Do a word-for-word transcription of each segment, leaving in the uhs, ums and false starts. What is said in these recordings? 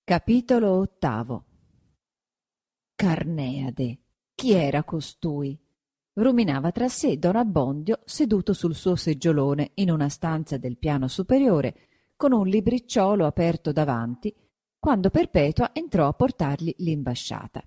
Capitolo ottavo. Carneade. Chi era costui? Ruminava tra sé don Abbondio seduto sul suo seggiolone in una stanza del piano superiore, con un libricciolo aperto davanti, quando Perpetua entrò a portargli l'imbasciata.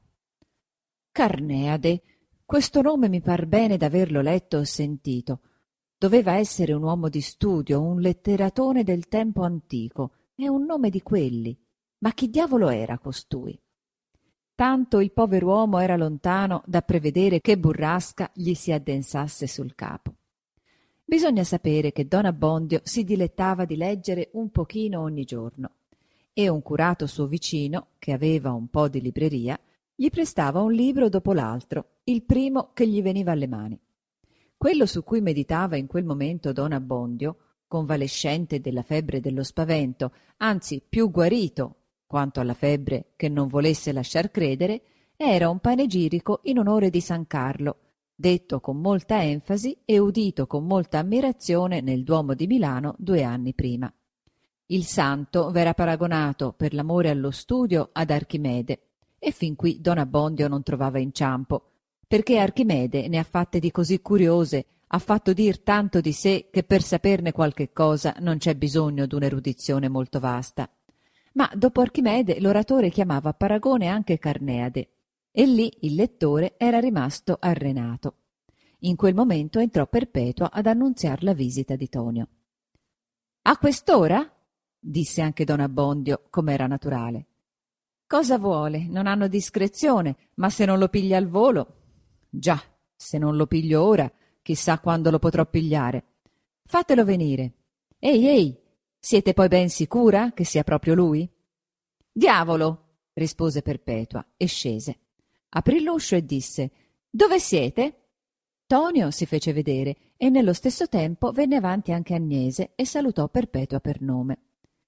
Carneade, questo nome mi par bene d'averlo letto o sentito. Doveva essere un uomo di studio, un letteratone del tempo antico, è un nome di quelli. Ma chi diavolo era costui? Tanto il pover'uomo era lontano da prevedere che burrasca gli si addensasse sul capo. Bisogna sapere che don Abbondio si dilettava di leggere un pochino ogni giorno e un curato suo vicino, che aveva un po' di libreria, gli prestava un libro dopo l'altro, il primo che gli veniva alle mani. Quello su cui meditava in quel momento don Abbondio, convalescente della febbre dello spavento, anzi più guarito quanto alla febbre che non volesse lasciar credere, era un panegirico in onore di San Carlo, detto con molta enfasi e udito con molta ammirazione nel Duomo di Milano due anni prima. Il santo v'era paragonato, per l'amore allo studio, ad Archimede, e fin qui don Abbondio non trovava inciampo, perché Archimede ne ha fatte di così curiose, ha fatto dir tanto di sé, che per saperne qualche cosa non c'è bisogno d'un'erudizione molto vasta. Ma dopo Archimede l'oratore chiamava paragone anche Carneade, e lì il lettore era rimasto arrenato. In quel momento entrò Perpetua ad annunziar la visita di Tonio. «A quest'ora?» disse anche don Abbondio, com'era naturale. «Cosa vuole? Non hanno discrezione, ma se non lo piglia al volo...» «Già, se non lo piglio ora, chissà quando lo potrò pigliare. Fatelo venire. Ehi, ehi! Siete poi ben sicura che sia proprio lui?» «Diavolo!» rispose Perpetua e scese. Aprì l'uscio e disse: «Dove siete?» Tonio si fece vedere e nello stesso tempo venne avanti anche Agnese e salutò Perpetua per nome.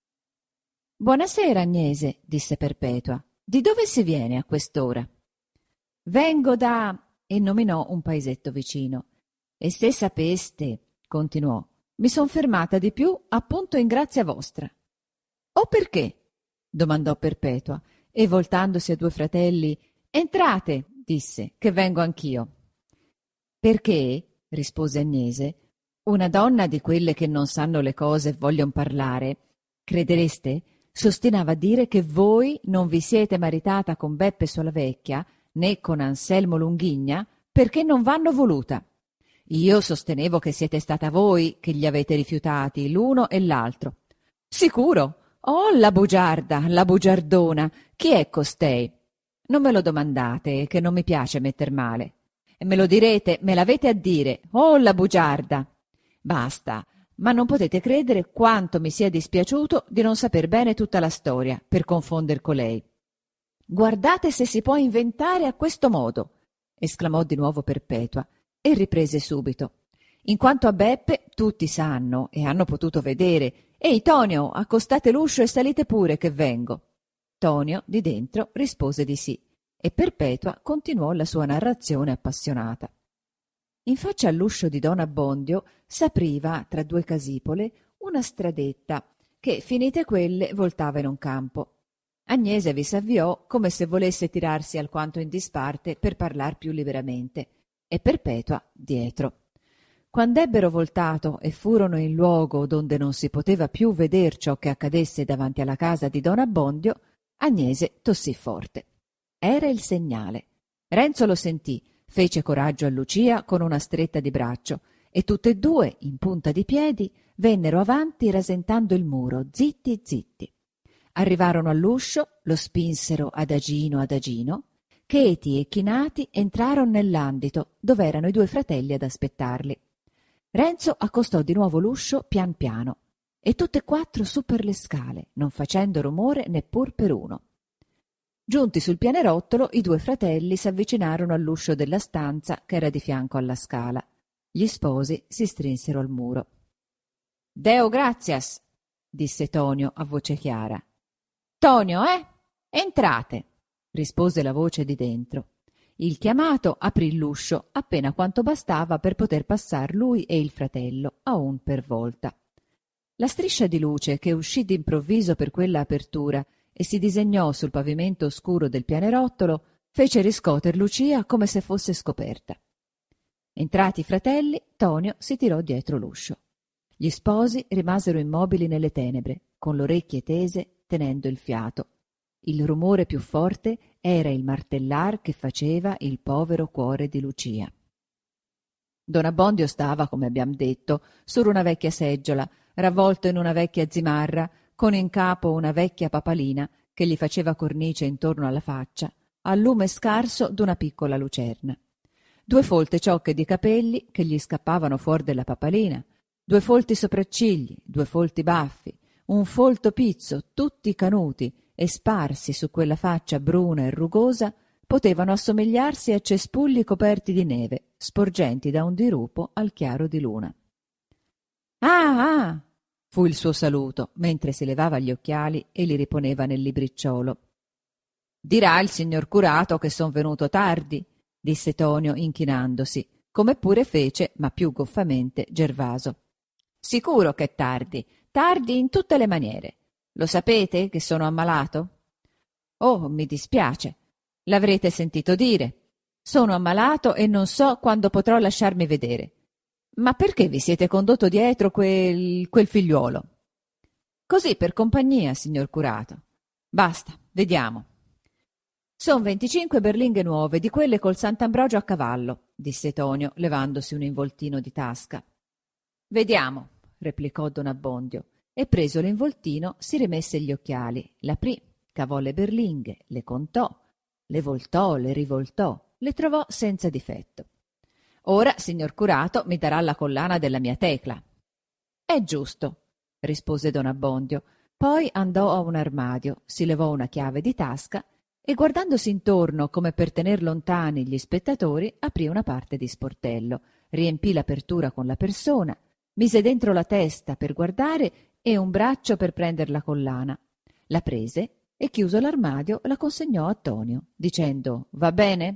«Buonasera, Agnese», disse Perpetua. «Di dove si viene a quest'ora?» «Vengo da...» e nominò un paesetto vicino. «E se sapeste», continuò, «mi son fermata di più appunto in grazia vostra». «O perché?» domandò Perpetua, e voltandosi a due fratelli: «Entrate», disse, «che vengo anch'io». «Perché», rispose Agnese, «una donna di quelle che non sanno le cose e voglion parlare, credereste, s'ostinava a dire che voi non vi siete maritata con Beppe Solavecchia né con Anselmo Lunghigna perché non v'hanno voluta. Io sostenevo che siete stata voi che gli avete rifiutati l'uno e l'altro». «Sicuro? Oh, la bugiarda, la bugiardona! Chi è costei?» «Non me lo domandate, che non mi piace metter male. E me lo direte, me l'avete a dire. Oh, la bugiarda!» «Basta, ma non potete credere quanto mi sia dispiaciuto di non saper bene tutta la storia per confonder colei. Guardate se si può inventare a questo modo!» esclamò di nuovo Perpetua e riprese subito. «In quanto a Beppe, tutti sanno e hanno potuto vedere. Ehi, Tonio, accostate l'uscio e salite pure che vengo». Tonio, di dentro, rispose di sì, e Perpetua continuò la sua narrazione appassionata. In faccia all'uscio di don Abbondio s'apriva, tra due casipole, una stradetta che, finite quelle, voltava in un campo. Agnese vi s'avviò come se volesse tirarsi alquanto in disparte per parlar più liberamente, e Perpetua dietro. Quand'ebbero voltato e furono in luogo donde non si poteva più veder ciò che accadesse davanti alla casa di don Abbondio, Agnese tossì forte. Era il segnale. Renzo lo sentì, fece coraggio a Lucia con una stretta di braccio, e tutte e due, in punta di piedi, vennero avanti rasentando il muro, zitti zitti. Arrivarono all'uscio, lo spinsero adagino adagino, cheti e chinati entrarono nell'andito, dove erano i due fratelli ad aspettarli. Renzo accostò di nuovo l'uscio pian piano, e tutte e quattro su per le scale, non facendo rumore neppur per uno. Giunti sul pianerottolo, i due fratelli s'avvicinarono all'uscio della stanza che era di fianco alla scala. Gli sposi si strinsero al muro. «Deo gratias», disse Tonio a voce chiara. «Tonio, eh? Entrate», rispose la voce di dentro. Il chiamato aprì l'uscio appena quanto bastava per poter passar lui e il fratello, a un per volta. La striscia di luce che uscì d'improvviso per quella apertura e si disegnò sul pavimento oscuro del pianerottolo, fece riscoter Lucia come se fosse scoperta. Entrati i fratelli, Tonio si tirò dietro l'uscio. Gli sposi rimasero immobili nelle tenebre, con le orecchie tese, tenendo il fiato. Il rumore più forte era il martellar che faceva il povero cuore di Lucia. Don Abbondio stava, come abbiam detto, su una vecchia seggiola, ravvolto in una vecchia zimarra, con in capo una vecchia papalina che gli faceva cornice intorno alla faccia, al lume scarso d'una piccola lucerna. Due folte ciocche di capelli che gli scappavano fuori della papalina, due folti sopraccigli, due folti baffi, un folto pizzo, tutti canuti e sparsi su quella faccia bruna e rugosa, potevano assomigliarsi a cespugli coperti di neve, sporgenti da un dirupo al chiaro di luna. «Ah, ah!» fu il suo saluto, mentre si levava gli occhiali e li riponeva nel libricciolo. «Dirà il signor curato che son venuto tardi», disse Tonio inchinandosi, come pure fece, ma più goffamente, Gervaso. «Sicuro che è tardi, tardi in tutte le maniere. Lo sapete che sono ammalato?» «Oh, mi dispiace. L'avrete sentito dire. Sono ammalato e non so quando potrò lasciarmi vedere. Ma perché vi siete condotto dietro quel, quel figliuolo?» «Così, per compagnia, signor curato. Basta, vediamo». «Son venticinque berlinghe nuove, di quelle col Sant'Ambrogio a cavallo», disse Tonio, levandosi un involtino di tasca. «Vediamo», replicò don Abbondio, e preso l'involtino si rimesse gli occhiali, l'aprì, cavò le berlinghe, le contò, le voltò, le rivoltò, le trovò senza difetto. «Ora, signor curato, mi darà la collana della mia Tecla». «È giusto», rispose don Abbondio. Poi andò a un armadio, si levò una chiave di tasca e, guardandosi intorno come per tener lontani gli spettatori, aprì una parte di sportello, riempì l'apertura con la persona, mise dentro la testa per guardare e un braccio per prender la collana. La prese e, chiuso l'armadio, la consegnò a Tonio, dicendo: «Va bene?»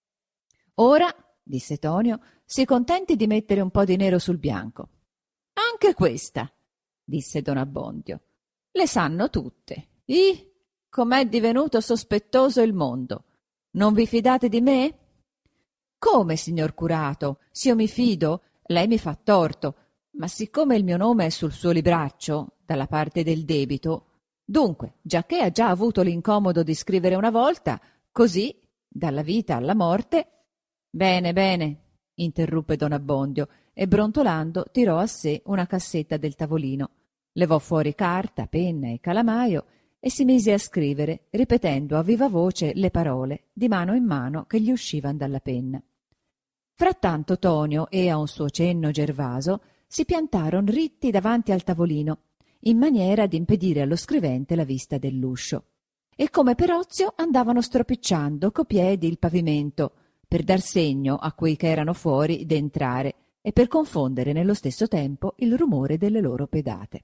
«Ora», disse Tonio, «si contenti di mettere un po' di nero sul bianco». «Anche questa», disse don Abbondio. «Le sanno tutte. Ih, com'è divenuto sospettoso il mondo. Non vi fidate di me?» «Come, signor curato? S'io mi fido, lei mi fa torto. Ma siccome il mio nome è sul suo libraccio, dalla parte del debito, dunque, giacché ha già avuto l'incomodo di scrivere una volta, così, dalla vita alla morte...» «Bene, bene», interruppe don Abbondio, e brontolando tirò a sé una cassetta del tavolino, levò fuori carta, penna e calamaio e si mise a scrivere, ripetendo a viva voce le parole, di mano in mano, che gli uscivan dalla penna. Frattanto Tonio e, a un suo cenno, Gervaso si piantaron ritti davanti al tavolino, in maniera d'impedire allo scrivente la vista dell'uscio, e come per ozio andavano stropicciando co piedi il pavimento, per dar segno a quei che erano fuori d'entrare e per confondere nello stesso tempo il rumore delle loro pedate.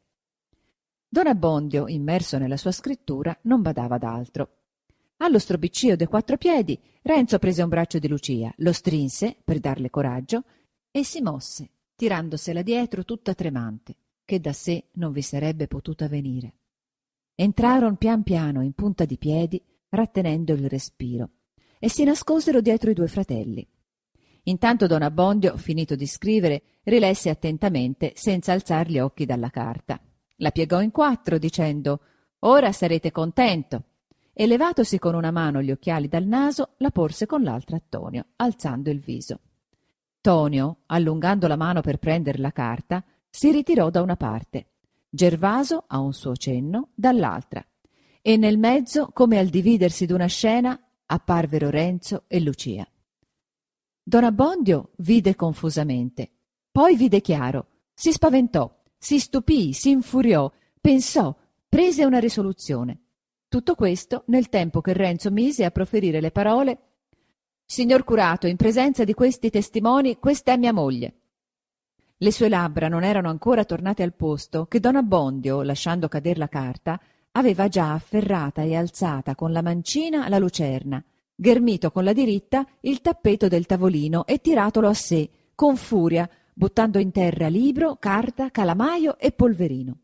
Don Abbondio, immerso nella sua scrittura, non badava ad altro. Allo stropiccio dei quattro piedi, Renzo prese un braccio di Lucia, lo strinse per darle coraggio e si mosse, tirandosela dietro tutta tremante, che da sé non vi sarebbe potuta venire. Entrarono pian piano in punta di piedi, rattenendo il respiro, e si nascosero dietro i due fratelli. Intanto don Abbondio, finito di scrivere, rilesse attentamente, senza alzar gli occhi dalla carta. La piegò in quattro, dicendo: «Ora sarete contento», e levatosi con una mano gli occhiali dal naso, la porse con l'altra a Tonio, alzando il viso. Tonio, allungando la mano per prendere la carta, si ritirò da una parte, Gervaso, a un suo cenno, dall'altra, e nel mezzo, come al dividersi d'una scena, apparvero Renzo e Lucia. Don Abbondio vide confusamente, poi vide chiaro, si spaventò, si stupì, si infuriò, pensò, prese una risoluzione. Tutto questo nel tempo che Renzo mise a proferire le parole: «Signor curato, in presenza di questi testimoni, questa è mia moglie». Le sue labbra non erano ancora tornate al posto che don Abbondio, lasciando cader la carta, aveva già afferrata e alzata con la mancina la lucerna, ghermito con la diritta il tappeto del tavolino e tiratolo a sé, con furia, buttando in terra libro, carta, calamaio e polverino.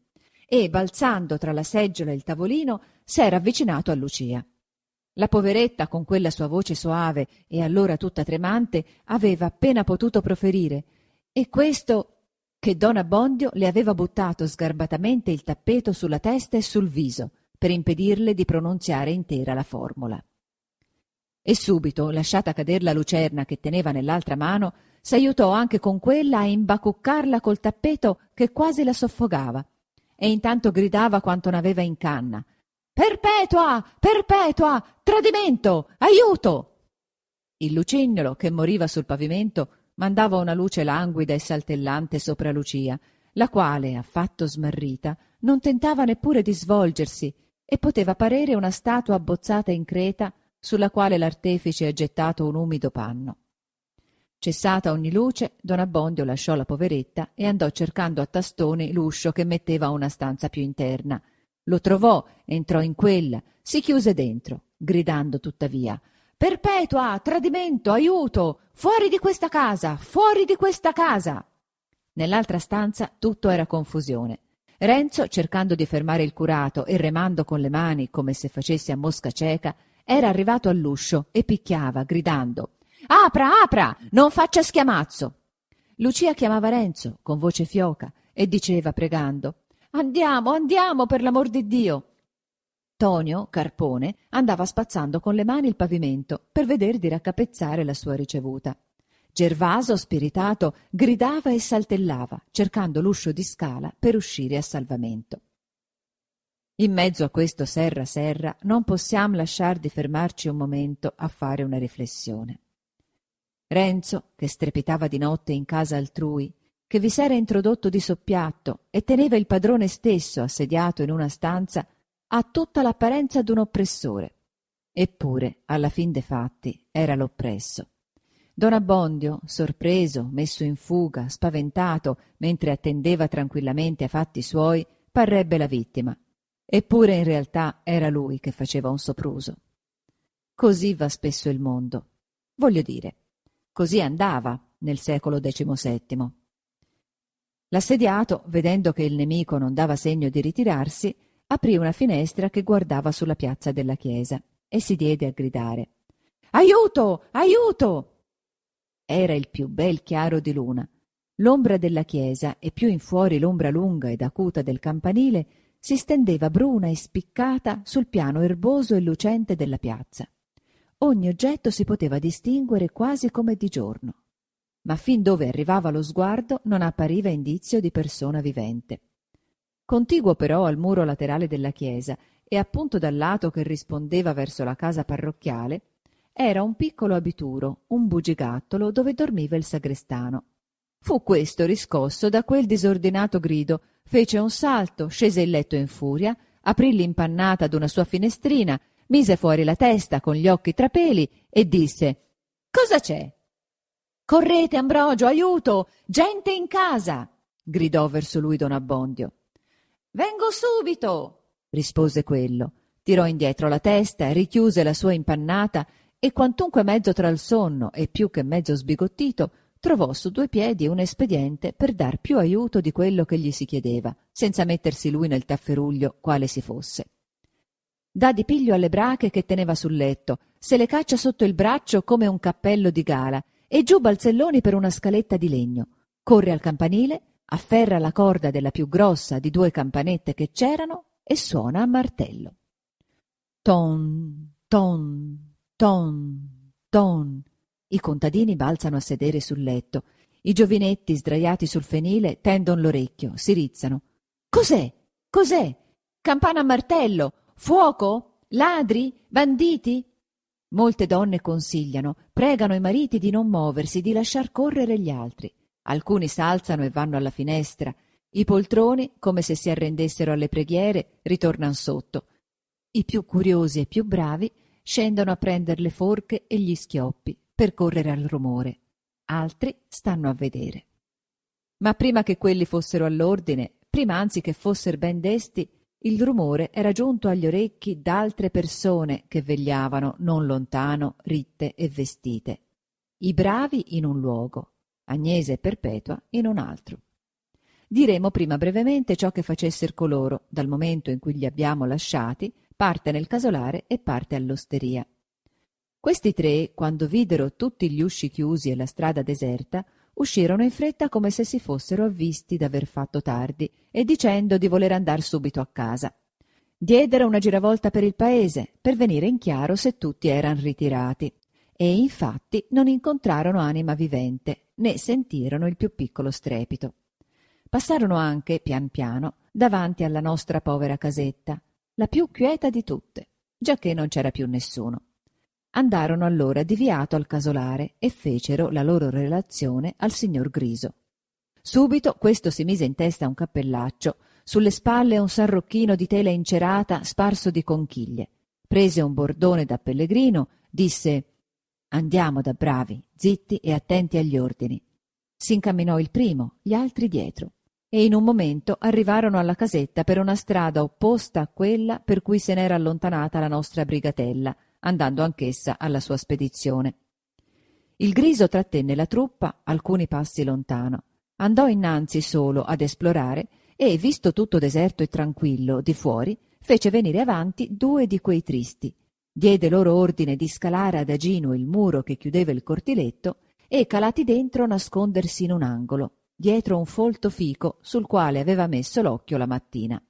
e, balzando tra la seggiola e il tavolino, s'era avvicinato a Lucia. La poveretta, con quella sua voce soave e allora tutta tremante, aveva appena potuto proferire «E questo...» che don Abbondio le aveva buttato sgarbatamente il tappeto sulla testa e sul viso per impedirle di pronunziare intera la formula. E subito, lasciata cader la lucerna che teneva nell'altra mano, s'aiutò anche con quella a imbacuccarla col tappeto che quasi la soffocava, e intanto gridava quanto n'aveva in canna: «Perpetua! Perpetua! Tradimento! Aiuto!» Il lucignolo, che moriva sul pavimento, mandava una luce languida e saltellante sopra Lucia, la quale, affatto smarrita, non tentava neppure di svolgersi e poteva parere una statua abbozzata in creta sulla quale l'artefice ha gettato un umido panno. Cessata ogni luce, don Abbondio lasciò la poveretta e andò cercando a tastoni l'uscio che metteva a una stanza più interna. Lo trovò, entrò in quella, si chiuse dentro, gridando tuttavia: «Perpetua! Tradimento! Aiuto! Fuori di questa casa! Fuori di questa casa!» Nell'altra stanza tutto era confusione. Renzo, cercando di fermare il curato e remando con le mani come se facesse a mosca cieca, era arrivato all'uscio e picchiava, gridando: «Apra, apra! Non faccia schiamazzo!» Lucia chiamava Renzo con voce fioca e diceva pregando: «Andiamo, andiamo, per l'amor di Dio!» Tonio, Carpone, andava spazzando con le mani il pavimento per veder di raccapezzare la sua ricevuta. Gervaso, spiritato, gridava e saltellava, cercando l'uscio di scala per uscire a salvamento. In mezzo a questo serra serra non possiamo lasciar di fermarci un momento a fare una riflessione. Renzo, che strepitava di notte in casa altrui, che vi s'era introdotto di soppiatto e teneva il padrone stesso assediato in una stanza, ha tutta l'apparenza d'un oppressore. Eppure, alla fin dei fatti, era l'oppresso. Don Abbondio, sorpreso, messo in fuga, spaventato, mentre attendeva tranquillamente ai fatti suoi, parrebbe la vittima. Eppure in realtà era lui che faceva un sopruso. Così va spesso il mondo. Voglio dire, così andava nel secolo diciannovesimo. L'assediato, vedendo che il nemico non dava segno di ritirarsi, aprì una finestra che guardava sulla piazza della chiesa e si diede a gridare: «Aiuto! Aiuto!» Era il più bel chiaro di luna. L'ombra della chiesa e più in fuori l'ombra lunga ed acuta del campanile si stendeva bruna e spiccata sul piano erboso e lucente della piazza. Ogni oggetto si poteva distinguere quasi come di giorno, ma fin dove arrivava lo sguardo non appariva indizio di persona vivente. Contiguo però al muro laterale della chiesa e appunto dal lato che rispondeva verso la casa parrocchiale era un piccolo abituro, un bugigattolo dove dormiva il sagrestano. Fu questo riscosso da quel disordinato grido, fece un salto, scese il letto in furia, aprì l'impannata d'una sua finestrina, mise fuori la testa con gli occhi trapeli e disse: «Cosa c'è?» «Correte, Ambrogio, aiuto! Gente in casa!» gridò verso lui don Abbondio. «Vengo subito!» rispose quello. Tirò indietro la testa, richiuse la sua impannata e quantunque mezzo tra il sonno e più che mezzo sbigottito, trovò su due piedi un espediente per dar più aiuto di quello che gli si chiedeva, senza mettersi lui nel tafferuglio quale si fosse. Dà di piglio alle brache che teneva sul letto, se le caccia sotto il braccio come un cappello di gala e giù balzelloni per una scaletta di legno. Corre al campanile, afferra la corda della più grossa di due campanette che c'erano e suona a martello. Ton, ton, ton, ton. I contadini balzano a sedere sul letto. I giovinetti sdraiati sul fenile tendon l'orecchio, si rizzano. «Cos'è? Cos'è? Campana a martello? Fuoco? Ladri? Banditi?» Molte donne consigliano, pregano i mariti di non muoversi, di lasciar correre gli altri. Alcuni s'alzano e vanno alla finestra. I poltroni, come se si arrendessero alle preghiere, ritornan sotto. I più curiosi e più bravi scendono a prender le forche e gli schioppi per correre al rumore. Altri stanno a vedere. Ma prima che quelli fossero all'ordine, prima anzi che fosser ben desti, il rumore era giunto agli orecchi d'altre persone che vegliavano non lontano, ritte e vestite. I bravi in un luogo, Agnese e Perpetua in un altro. diremo prima brevemente ciò che facesser coloro, dal momento in cui li abbiamo lasciati, parte nel casolare e parte all'osteria. Questi tre, quando videro tutti gli usci chiusi e la strada deserta, uscirono in fretta come se si fossero avvisti d'aver fatto tardi e dicendo di voler andar subito a casa. Diedero una giravolta per il paese per venire in chiaro se tutti eran ritirati, e infatti non incontrarono anima vivente, né sentirono il più piccolo strepito. Passarono anche, pian piano, davanti alla nostra povera casetta, la più quieta di tutte, giacché non c'era più nessuno. Andarono allora di viato al casolare e fecero la loro relazione al signor Griso. Subito questo si mise in testa un cappellaccio, sulle spalle un sarrocchino di tela incerata sparso di conchiglie, prese un bordone da pellegrino, disse «Andiamo da bravi, zitti e attenti agli ordini». S'incamminò il primo, gli altri dietro, e in un momento arrivarono alla casetta per una strada opposta a quella per cui se n'era allontanata la nostra brigatella, andando anch'essa alla sua spedizione. Il Griso trattenne la truppa alcuni passi lontano, andò innanzi solo ad esplorare e, visto tutto deserto e tranquillo di fuori, fece venire avanti due di quei tristi, diede loro ordine di scalare adagino il muro che chiudeva il cortiletto e, calati dentro, nascondersi in un angolo, dietro un folto fico sul quale aveva messo l'occhio la mattina.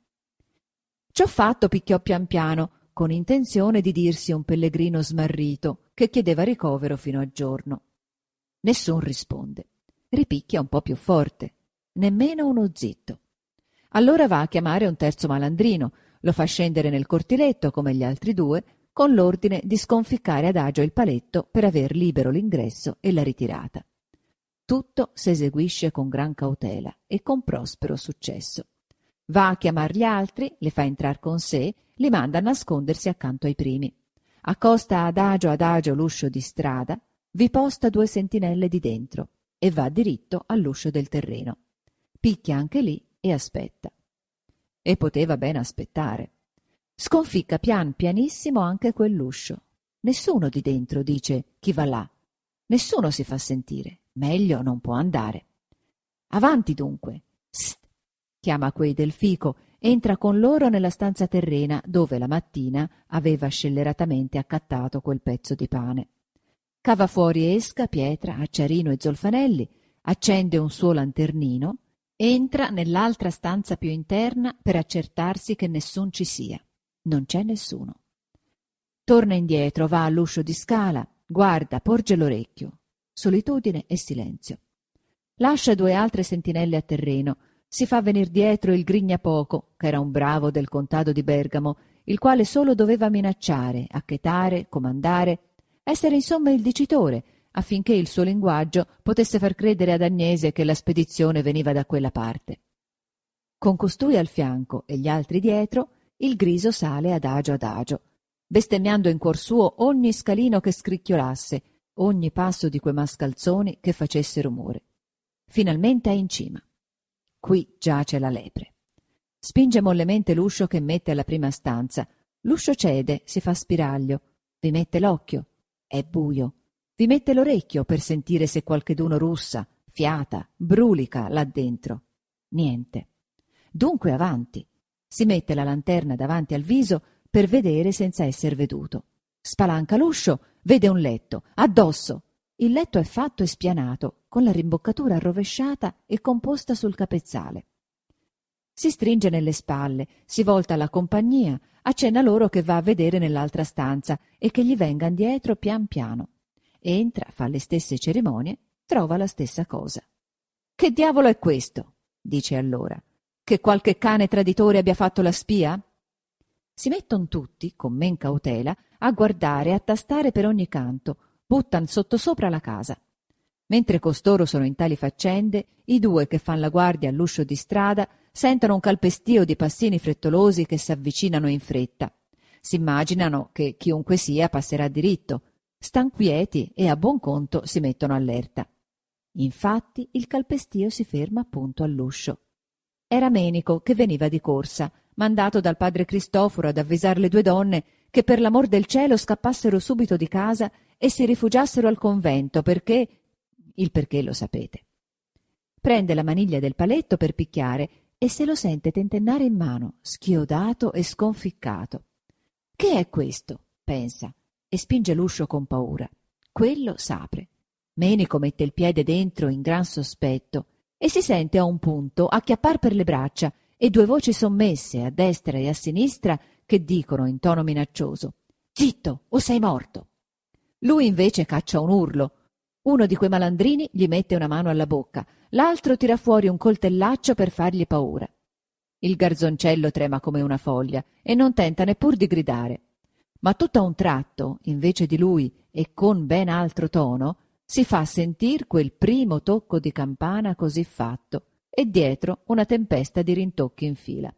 Ciò fatto picchiò pian piano, con intenzione di dirsi un pellegrino smarrito che chiedeva ricovero fino a giorno. Nessun risponde. Ripicchia un po' più forte. Nemmeno uno zitto. Allora va a chiamare un terzo malandrino, lo fa scendere nel cortiletto come gli altri due, con l'ordine di sconficcare adagio il paletto per aver libero l'ingresso e la ritirata. Tutto s'eseguisce con gran cautela e con prospero successo. Va a chiamar gli altri, li fa entrar con sé, li manda a nascondersi accanto ai primi. Accosta adagio adagio l'uscio di strada, vi posta due sentinelle di dentro e va diritto all'uscio del terreno. Picchia anche lì e aspetta. E poteva ben aspettare. Sconficca pian pianissimo anche quell'uscio. Nessuno di dentro dice chi va là. Nessuno si fa sentire. Meglio non può andare. Avanti dunque. Sst! Chiama quei del fico, entra con loro nella stanza terrena dove la mattina aveva scelleratamente accattato quel pezzo di pane. Cava fuori esca, pietra, acciarino e zolfanelli, accende un suo lanternino, entra nell'altra stanza più interna per accertarsi che nessun ci sia. Non c'è nessuno. Torna indietro, va all'uscio di scala, guarda, porge l'orecchio. Solitudine e silenzio. Lascia due altre sentinelle a terreno, si fa venir dietro il Grignapoco, che era un bravo del contado di Bergamo, il quale solo doveva minacciare, acchetare, comandare, essere insomma il dicitore, affinché il suo linguaggio potesse far credere ad Agnese che la spedizione veniva da quella parte. Con costui al fianco e gli altri dietro, il Griso sale adagio adagio, bestemmiando in cuor suo ogni scalino che scricchiolasse, ogni passo di quei mascalzoni che facesse rumore. Finalmente è in cima. Qui giace la lepre. Spinge mollemente l'uscio che mette alla prima stanza. L'uscio cede, si fa spiraglio. Vi mette l'occhio. È buio. Vi mette l'orecchio per sentire se qualcheduno russa, fiata, brulica là dentro. Niente. Dunque avanti. Si mette la lanterna davanti al viso per vedere senza esser veduto. Spalanca l'uscio, vede un letto, addosso. Il letto è fatto e spianato, con la rimboccatura arrovesciata e composta sul capezzale. Si stringe nelle spalle, si volta alla compagnia, accenna loro che va a vedere nell'altra stanza e che gli vengan dietro pian piano. Entra, fa le stesse cerimonie, trova la stessa cosa. «Che diavolo è questo?» dice allora. «Che qualche cane traditore abbia fatto la spia?» Si metton tutti, con men cautela, a guardare e a tastare per ogni canto, buttan sottosopra la casa. Mentre costoro sono in tali faccende, i due che fan la guardia all'uscio di strada sentono un calpestio di passini frettolosi che s'avvicinano in fretta. S'immaginano che chiunque sia passerà diritto, stan quieti e a buon conto si mettono allerta. Infatti il calpestio si ferma appunto all'uscio. Era Menico che veniva di corsa, mandato dal padre Cristoforo ad avvisar le due donne che per l'amor del cielo scappassero subito di casa e si rifugiassero al convento perché... il perché lo sapete. prende la maniglia del paletto per picchiare e se lo sente tentennare in mano, schiodato e sconficcato. «Che è questo?» pensa, e spinge l'uscio con paura. Quello s'apre. Menico mette il piede dentro in gran sospetto e si sente a un punto acchiappar per le braccia e due voci sommesse a destra e a sinistra che dicono in tono minaccioso: «Zitto, o sei morto!» Lui invece caccia un urlo. Uno di quei malandrini gli mette una mano alla bocca, l'altro tira fuori un coltellaccio per fargli paura. Il garzoncello trema come una foglia e non tenta neppur di gridare. Ma tutto a un tratto, invece di lui e con ben altro tono, si fa sentir quel primo tocco di campana così fatto e dietro una tempesta di rintocchi in fila.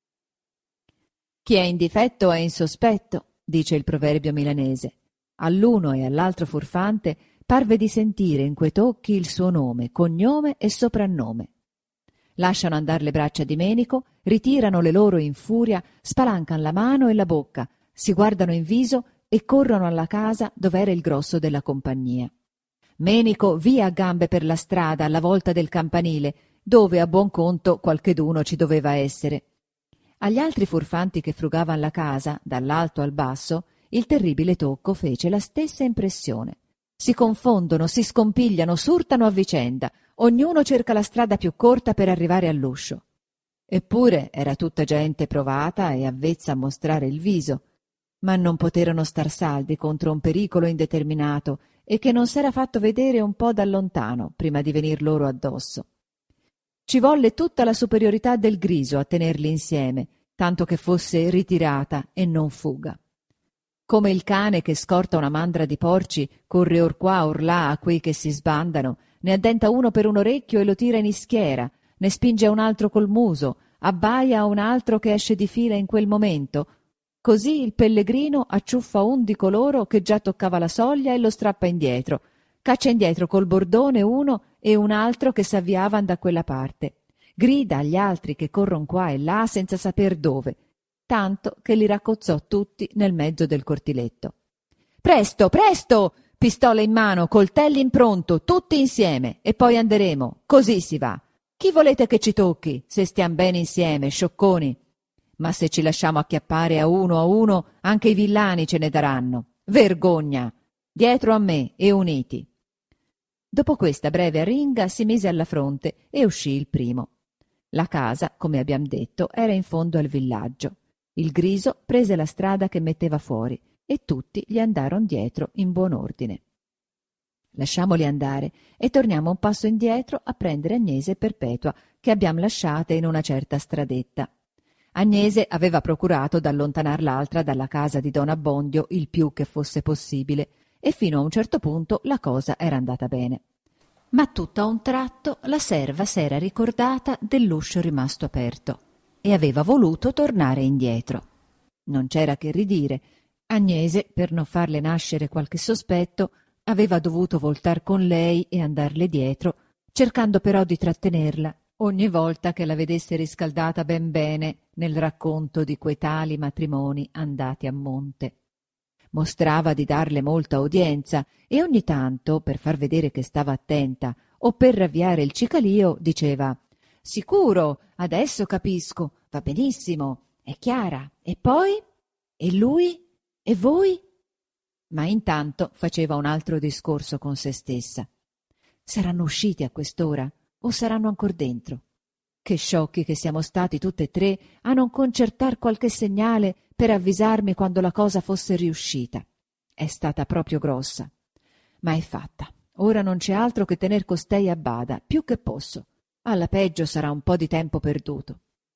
«Chi è in difetto è in sospetto», dice il proverbio milanese. All'uno e all'altro furfante parve di sentire in quei tocchi il suo nome, cognome e soprannome. Lasciano andar le braccia di Menico, ritirano le loro in furia, spalancan la mano e la bocca, si guardano in viso e corrono alla casa dov'era il grosso della compagnia. Menico via a gambe per la strada alla volta del campanile, dove a buon conto qualcheduno ci doveva essere. Agli altri furfanti che frugavan la casa, dall'alto al basso, il terribile tocco fece la stessa impressione. Si confondono, si scompigliano, s'urtano a vicenda, ognuno cerca la strada più corta per arrivare all'uscio. Eppure era tutta gente provata e avvezza a mostrare il viso, ma non poterono star saldi contro un pericolo indeterminato e che non s'era fatto vedere un po' da lontano prima di venir loro addosso. Ci volle tutta la superiorità del griso a tenerli insieme, tanto che fosse ritirata e non fuga. Come il cane che scorta una mandra di porci, corre or qua or là a quei che si sbandano, ne addenta uno per un orecchio e lo tira in ischiera, ne spinge a un altro col muso, abbaia a un altro che esce di fila in quel momento. Così il pellegrino acciuffa un di coloro che già toccava la soglia e lo strappa indietro, caccia indietro col bordone uno e un altro che s'avviavan da quella parte, grida agli altri che corron qua e là senza saper dove, tanto che li raccozzò tutti nel mezzo del cortiletto. «Presto, presto! Pistole in mano, coltelli in pronto, tutti insieme, e poi anderemo, così si va. Chi volete che ci tocchi, se stiam bene insieme, sciocconi? Ma se ci lasciamo acchiappare a uno a uno, anche i villani ce ne daranno. Vergogna! Dietro a me e uniti!» Dopo questa breve arringa si mise alla fronte e uscì il primo. La casa, come abbiam detto, era in fondo al villaggio. Il griso prese la strada che metteva fuori e tutti gli andarono dietro in buon ordine. Lasciamoli andare e torniamo un passo indietro a prendere Agnese e Perpetua, che abbiam lasciate in una certa stradetta. Agnese aveva procurato d'allontanar l'altra dalla casa di don Abbondio il più che fosse possibile, e fino a un certo punto la cosa era andata bene. Ma tutto a un tratto la serva s'era ricordata dell'uscio rimasto aperto e aveva voluto tornare indietro. Non c'era che ridire. Agnese, per non farle nascere qualche sospetto, aveva dovuto voltar con lei e andarle dietro, cercando però di trattenerla ogni volta che la vedesse riscaldata ben bene nel racconto di quei tali matrimoni andati a monte. Mostrava di darle molta udienza e ogni tanto, per far vedere che stava attenta o per ravviare il cicalio, diceva: «Sicuro, adesso capisco, va benissimo, è chiara. E poi? E lui? E voi?» Ma intanto faceva un altro discorso con se stessa. «Saranno usciti a quest'ora o saranno ancor dentro? Che sciocchi che siamo stati tutte e tre a non concertar qualche segnale per avvisarmi quando la cosa fosse riuscita. È stata proprio grossa. Ma è fatta. Ora non c'è altro che tener costei a bada, più che posso. Alla peggio sarà un po' di tempo perduto».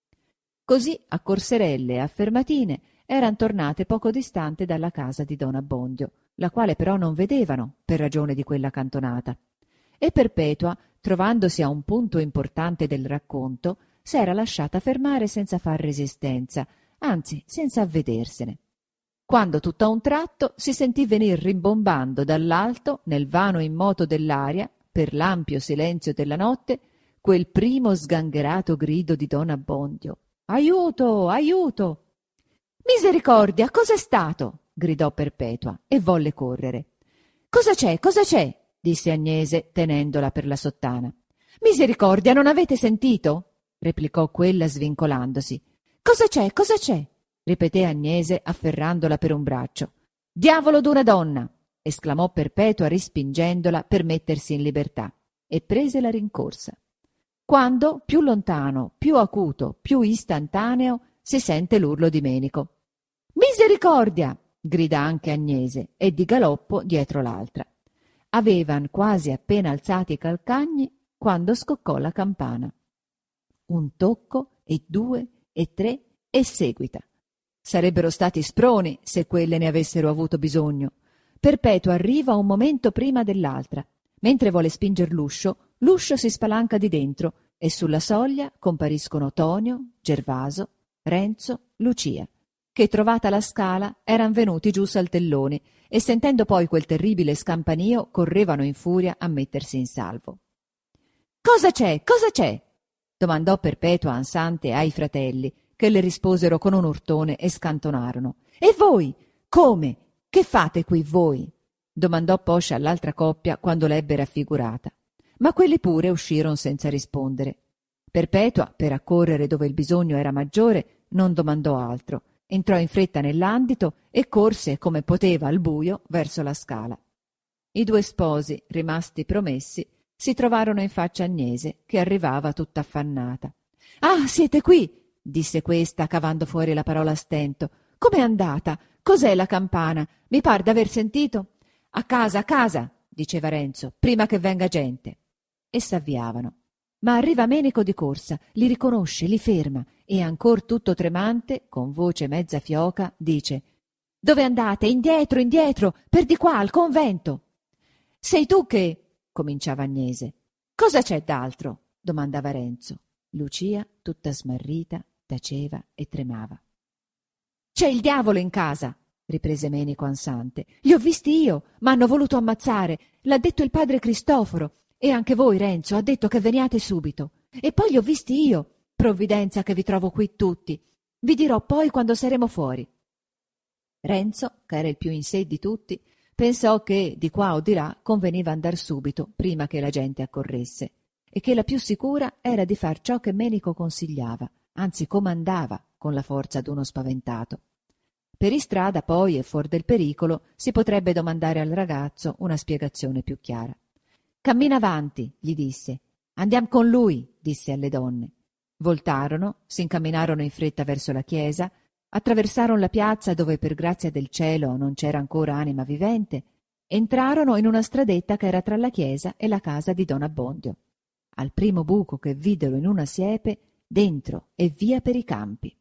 Così, a corserelle e a fermatine, eran tornate poco distante dalla casa di don Abbondio, la quale però non vedevano per ragione di quella cantonata. E Perpetua, trovandosi a un punto importante del racconto, s'era lasciata fermare senza far resistenza, anzi senza avvedersene. Quando tutt'a un tratto si sentì venir rimbombando dall'alto, nel vano immoto dell'aria, per l'ampio silenzio della notte, quel primo sgangherato grido di don Abbondio. «Aiuto! Aiuto!» «Misericordia! Cos'è stato?» gridò Perpetua e volle correre. «Cosa c'è? Cosa c'è?» disse Agnese tenendola per la sottana. Misericordia, non avete sentito? Replicò quella svincolandosi. Cosa c'è? Cosa c'è? Ripeté Agnese afferrandola per un braccio. Diavolo d'una donna! Esclamò Perpetua rispingendola per mettersi in libertà e prese la rincorsa. Quando, più lontano, più acuto, più istantaneo, si sente l'urlo di Menico. Misericordia! Grida anche Agnese e di galoppo dietro l'altra. Avevan quasi appena alzati i calcagni quando scoccò la campana. Un tocco e due e tre e seguita. Sarebbero stati sproni se quelle ne avessero avuto bisogno. Perpetua arriva un momento prima dell'altra. Mentre vuole spinger l'uscio, l'uscio si spalanca di dentro e sulla soglia compariscono Tonio, Gervaso, Renzo, Lucia, che trovata la scala eran venuti giù saltelloni e sentendo poi quel terribile scampanio correvano in furia a mettersi in salvo. «Cosa c'è? Cosa c'è?» domandò Perpetua ansante ai fratelli, che le risposero con un urtone e scantonarono. «E voi? Come? Che fate qui voi?» domandò poscia all'altra coppia quando l'ebbe raffigurata. Ma quelli pure uscirono senza rispondere. Perpetua, per accorrere dove il bisogno era maggiore, non domandò altro. Entrò in fretta nell'andito e corse come poteva al buio verso la scala. I due sposi, rimasti promessi, si trovarono in faccia Agnese, che arrivava tutta affannata. «Ah, siete qui!» disse questa, cavando fuori la parola a stento. «Com'è andata? Cos'è la campana? Mi par d'aver sentito?» «A casa, a casa!» diceva Renzo, «prima che venga gente!» E s'avviavano. Ma arriva Menico di corsa, li riconosce, li ferma e, ancor tutto tremante, con voce mezza fioca, dice: «Dove andate? Indietro, indietro, per di qua, al convento!» «Sei tu che...» cominciava Agnese. «Cosa c'è d'altro?» domandava Renzo. Lucia, tutta smarrita, taceva e tremava. «C'è il diavolo in casa!» riprese Menico ansante. «Li ho visti io, m'hanno voluto ammazzare, l'ha detto il padre Cristoforo, e anche voi, Renzo, ha detto che veniate subito. E poi li ho visti io, provvidenza che vi trovo qui tutti. Vi dirò poi quando saremo fuori.» Renzo, che era il più in sé di tutti, pensò che di qua o di là conveniva andar subito, prima che la gente accorresse, e che la più sicura era di far ciò che Menico consigliava, anzi comandava, con la forza d'uno spaventato. Per istrada poi e fuor del pericolo si potrebbe domandare al ragazzo una spiegazione più chiara. «Cammina avanti», gli disse. «Andiam con lui», disse alle donne. Voltarono, s'incamminarono in fretta verso la chiesa, attraversarono la piazza dove per grazia del cielo non c'era ancora anima vivente, entrarono in una stradetta che era tra la chiesa e la casa di don Abbondio. Al primo buco che videro in una siepe, dentro e via per i campi.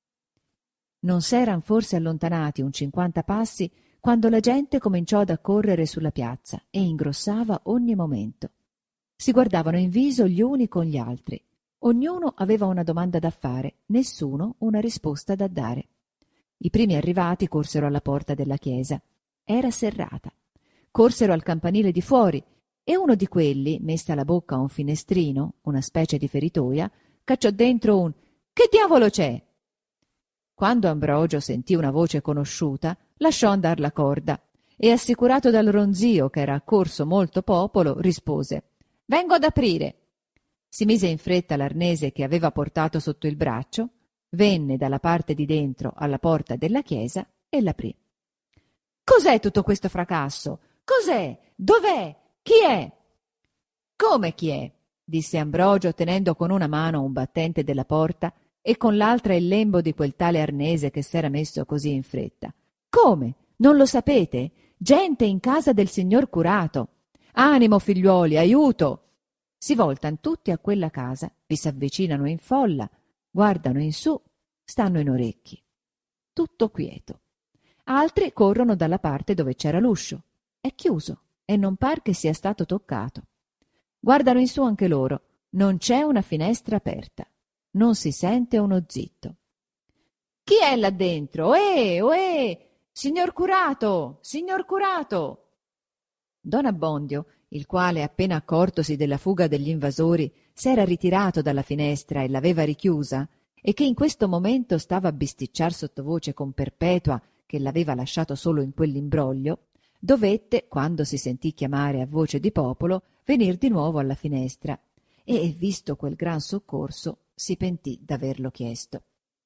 Non s'eran forse allontanati un cinquanta passi quando la gente cominciò ad accorrere sulla piazza e ingrossava ogni momento. Si guardavano in viso gli uni con gli altri. Ognuno aveva una domanda da fare, nessuno una risposta da dare. I primi arrivati corsero alla porta della chiesa. Era serrata. Corsero al campanile di fuori e uno di quelli, messa la bocca a un finestrino, una specie di feritoia, cacciò dentro un «Che diavolo c'è?» Quando Ambrogio sentì una voce conosciuta, lasciò andar la corda e, assicurato dal ronzio che era accorso molto popolo, rispose «Vengo ad aprire». Si mise in fretta l'arnese che aveva portato sotto il braccio, venne dalla parte di dentro alla porta della chiesa e l'aprì. «Cos'è tutto questo fracasso? Cos'è? Dov'è? Chi è?» «Come chi è?» disse Ambrogio, tenendo con una mano un battente della porta e con l'altra il lembo di quel tale arnese che s'era messo così in fretta. «Come? Non lo sapete? Gente in casa del signor curato! Animo, figliuoli, aiuto!» Si voltan tutti a quella casa, vi s'avvicinano in folla, guardano in su, stanno in orecchi. Tutto quieto. Altri corrono dalla parte dove c'era l'uscio. È chiuso e non par che sia stato toccato. Guardano in su anche loro. Non c'è una finestra aperta. Non si sente uno zitto. «Chi è là dentro? Ohè, ohè! Signor curato! Signor curato!» Don Abbondio, il quale, appena accortosi della fuga degli invasori, s'era ritirato dalla finestra e l'aveva richiusa, e che in questo momento stava a bisticciar sottovoce con Perpetua, che l'aveva lasciato solo in quell'imbroglio, dovette, quando si sentì chiamare a voce di popolo, venir di nuovo alla finestra, e, visto quel gran soccorso, si pentì d'averlo chiesto.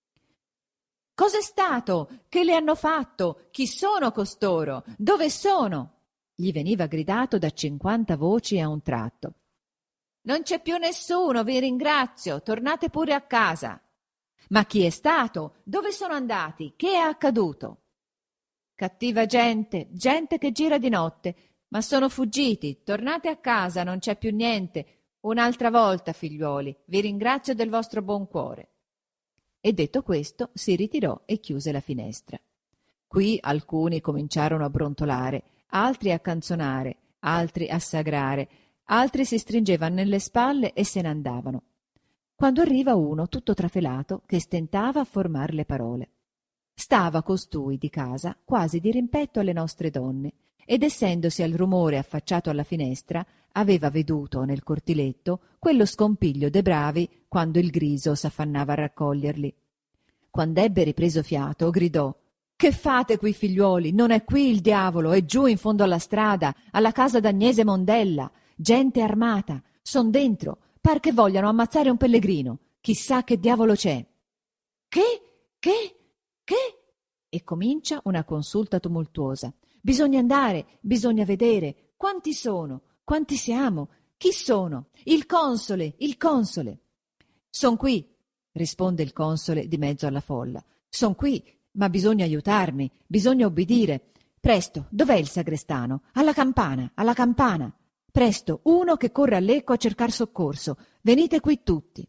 «Cos'è stato? Che le hanno fatto? Chi sono costoro? Dove sono?» gli veniva gridato da cinquanta voci a un tratto. «Non c'è più nessuno, vi ringrazio, tornate pure a casa». «Ma chi è stato? Dove sono andati? Che è accaduto?» «Cattiva gente, gente che gira di notte, ma sono fuggiti, tornate a casa, non c'è più niente. Un'altra volta, figliuoli, vi ringrazio del vostro buon cuore». E detto questo si ritirò e chiuse la finestra. Qui alcuni cominciarono a brontolare, altri a canzonare, altri a sagrare, altri si stringevano nelle spalle e se ne andavano, quando arriva uno tutto trafelato che stentava a formar le parole. Stava costui di casa quasi di rimpetto alle nostre donne, ed essendosi al rumore affacciato alla finestra aveva veduto nel cortiletto quello scompiglio de bravi quando il griso s'affannava a raccoglierli. Quand'ebbe ripreso fiato gridò: «Che fate qui, figliuoli? Non è qui il diavolo, è giù in fondo alla strada, alla casa d'Agnese Mondella. Gente armata, son dentro, par che vogliano ammazzare un pellegrino. Chissà che diavolo c'è». «Che? Che? Che?» E comincia una consulta tumultuosa. «Bisogna andare, bisogna vedere. Quanti sono? Quanti siamo? Chi sono? Il console, il console!» «Son qui», risponde il console di mezzo alla folla. «Son qui, ma bisogna aiutarmi, bisogna obbedire. Presto, dov'è il sagrestano? Alla campana, alla campana! Presto, uno che corre all'ecco a cercar soccorso. Venite qui tutti!»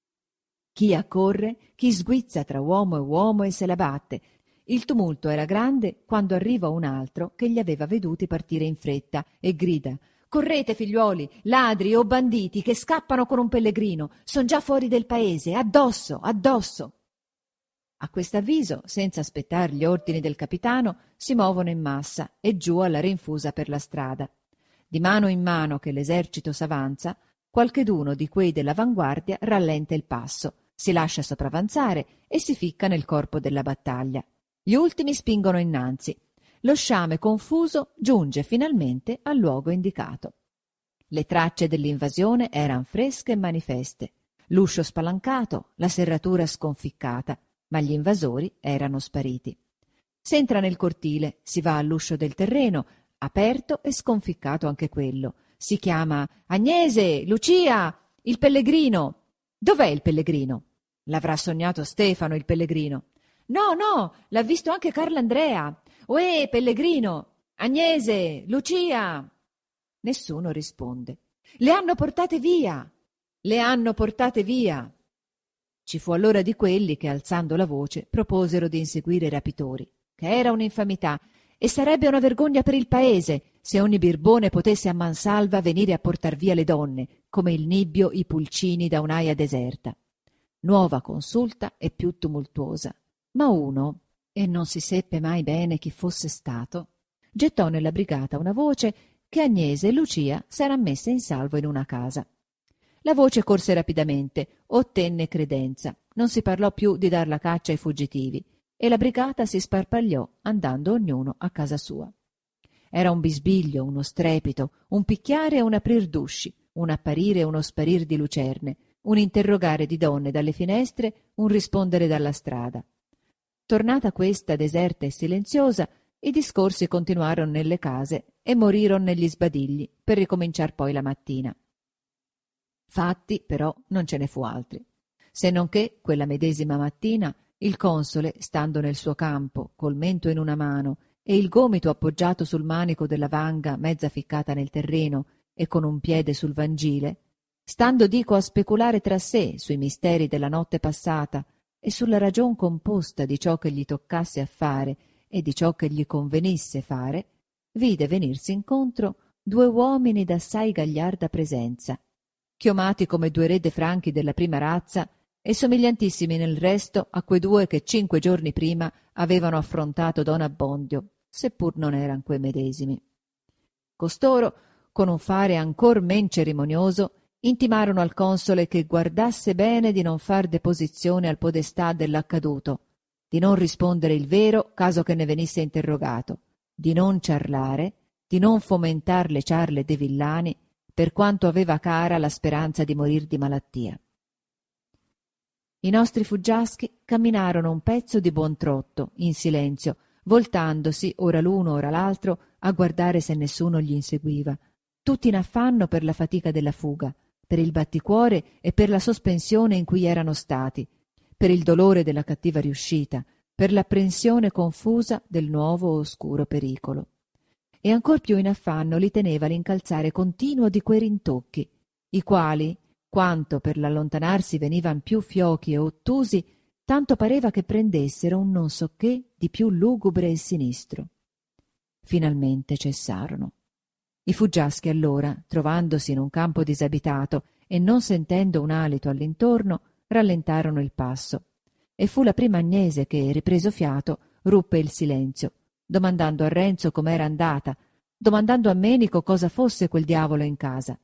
Chi accorre, chi sguizza tra uomo e uomo e se la batte. Il tumulto era grande quando arriva un altro che li aveva veduti partire in fretta e grida: «Correte, figliuoli, ladri o banditi che scappano con un pellegrino, son già fuori del paese, addosso, addosso!» A quest'avviso, senza aspettar gli ordini del capitano, si muovono in massa e giù alla rinfusa per la strada. Di mano in mano che l'esercito s'avanza, qualcheduno di quei dell'avanguardia rallenta il passo, si lascia sopravanzare e si ficca nel corpo della battaglia. Gli ultimi spingono innanzi. Lo sciame confuso giunge finalmente al luogo indicato. Le tracce dell'invasione eran fresche e manifeste, l'uscio spalancato, la serratura sconficcata, ma gli invasori erano spariti. S'entra nel cortile, si va all'uscio del terreno, aperto e sconficcato anche quello. Si chiama: «Agnese, Lucia, il pellegrino!» «Dov'è il pellegrino?» «L'avrà sognato Stefano, il pellegrino!» «No, no, l'ha visto anche Carlandrea!» «Uè, pellegrino! Agnese! Lucia!» Nessuno risponde. «Le hanno portate via! Le hanno portate via!» Ci fu allora di quelli che, alzando la voce, proposero di inseguire i rapitori, che era un'infamità e sarebbe una vergogna per il paese se ogni birbone potesse a mansalva venire a portar via le donne, come il nibbio i pulcini da un'aia deserta. Nuova consulta e più tumultuosa, ma uno, e non si seppe mai bene chi fosse stato, gettò nella brigata una voce che Agnese e Lucia s'eran messe in salvo in una casa. La voce corse rapidamente, ottenne credenza, non si parlò più di dar la caccia ai fuggitivi e la brigata si sparpagliò andando ognuno a casa sua. Era un bisbiglio, uno strepito, un picchiare e un aprir d'usci, un apparire e uno sparir di lucerne, un interrogare di donne dalle finestre, un rispondere dalla strada. Tornata questa deserta e silenziosa, i discorsi continuarono nelle case e morirono negli sbadigli per ricominciar poi la mattina. Fatti, però, non ce ne fu altri, se non che quella medesima mattina il console, stando nel suo campo, col mento in una mano e il gomito appoggiato sul manico della vanga mezza ficcata nel terreno e con un piede sul vangile, stando dico a speculare tra sé sui misteri della notte passata e sulla ragion composta di ciò che gli toccasse a fare e di ciò che gli convenisse fare, vide venirsi incontro due uomini d'assai gagliarda presenza, chiomati come due re de franchi della prima razza e somigliantissimi nel resto a quei due che cinque giorni prima avevano affrontato don Abbondio, seppur non eran quei medesimi. Costoro, con un fare ancor men cerimonioso, intimarono al console che guardasse bene di non far deposizione al podestà dell'accaduto, di non rispondere il vero caso che ne venisse interrogato, di non ciarlare, di non fomentar le ciarle de villani, per quanto aveva cara la speranza di morir di malattia. I nostri fuggiaschi camminarono un pezzo di buon trotto, in silenzio, voltandosi ora l'uno ora l'altro a guardare se nessuno gli inseguiva, tutti in affanno per la fatica della fuga, per il batticuore e per la sospensione in cui erano stati, per il dolore della cattiva riuscita, per l'apprensione confusa del nuovo oscuro pericolo. E ancor più in affanno li teneva l'incalzare continuo di quei rintocchi, i quali, quanto per l'allontanarsi venivan più fiochi e ottusi, tanto pareva che prendessero un non so che di più lugubre e sinistro. Finalmente cessarono. I fuggiaschi allora, trovandosi in un campo disabitato e non sentendo un alito all'intorno, rallentarono il passo, e fu la prima Agnese che, ripreso fiato, ruppe il silenzio, domandando a Renzo com'era andata, domandando a Menico cosa fosse quel diavolo in casa.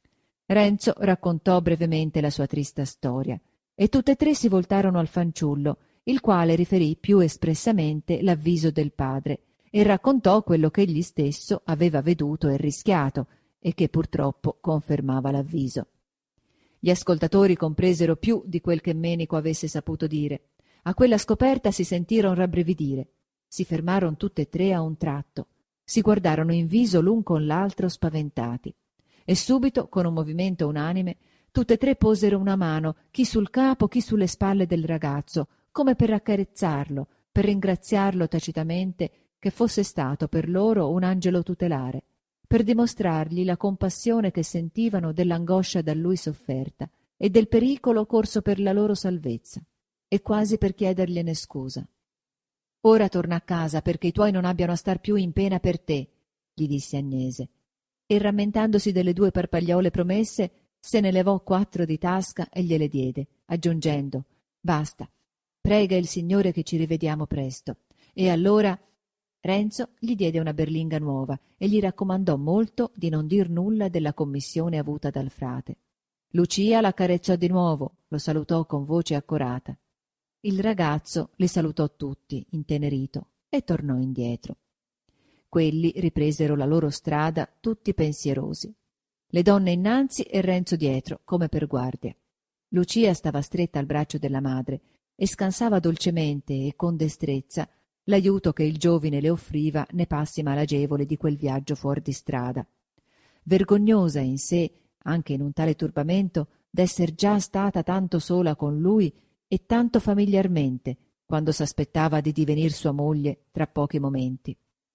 Renzo raccontò brevemente la sua trista storia, e tutte e tre si voltarono al fanciullo, il quale riferì più espressamente l'avviso del padre, e raccontò quello che egli stesso aveva veduto e rischiato, e che purtroppo confermava l'avviso. Gli ascoltatori compresero più di quel che Menico avesse saputo dire. A quella scoperta si sentirono rabbrividire. Si fermarono tutte e tre a un tratto. Si guardarono in viso l'un con l'altro spaventati. E subito, con un movimento unanime, tutte e tre posero una mano, chi sul capo, chi sulle spalle del ragazzo, come per accarezzarlo, per ringraziarlo tacitamente che fosse stato per loro un angelo tutelare, per dimostrargli la compassione che sentivano dell'angoscia da lui sofferta e del pericolo corso per la loro salvezza, e quasi per chiedergliene scusa. «Ora torna a casa perché i tuoi non abbiano a star più in pena per te», gli disse Agnese, e rammentandosi delle due parpagliole promesse, se ne levò quattro di tasca e gliele diede, aggiungendo: «Basta, prega il Signore che ci rivediamo presto». E allora Renzo gli diede una berlinga nuova e gli raccomandò molto di non dir nulla della commissione avuta dal frate. Lucia l'accarezzò di nuovo, lo salutò con voce accorata. Il ragazzo li salutò tutti, intenerito, e tornò indietro. Quelli ripresero la loro strada tutti pensierosi. Le donne innanzi e Renzo dietro, come per guardia. Lucia stava stretta al braccio della madre e scansava dolcemente e con destrezza l'aiuto che il giovine le offriva nei passi malagevoli di quel viaggio fuor di strada. Vergognosa in sé, anche in un tale turbamento, d'esser già stata tanto sola con lui e tanto familiarmente, quando s'aspettava di divenir sua moglie tra pochi momenti.